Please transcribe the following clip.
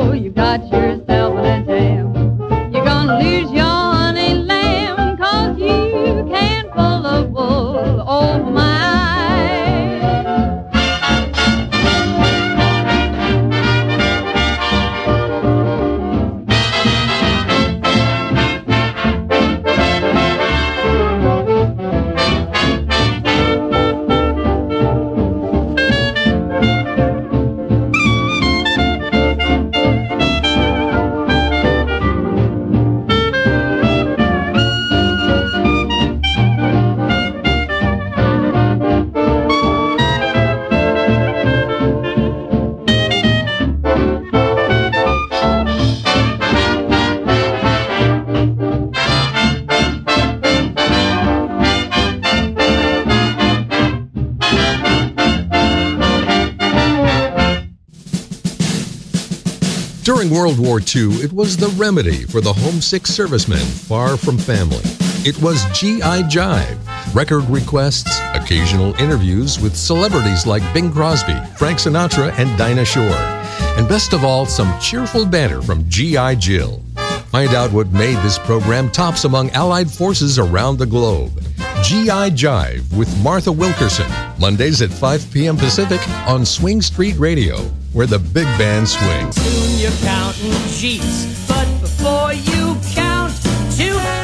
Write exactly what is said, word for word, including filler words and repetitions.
know you got yourself in a jam. You're gonna lose your honey lamb, 'cause you can't pull the wool over my eyes. During World War Two, it was the remedy for the homesick servicemen far from family. It was G I Jive. Record requests, occasional interviews with celebrities like Bing Crosby, Frank Sinatra, and Dinah Shore. And best of all, some cheerful banter from G I Jill. Find out what made this program tops among Allied forces around the globe. G I Jive with Martha Wilkerson, Mondays at five p.m. Pacific on Swing Street Radio, where the big band swings. Soon you're counting sheets, but before you count to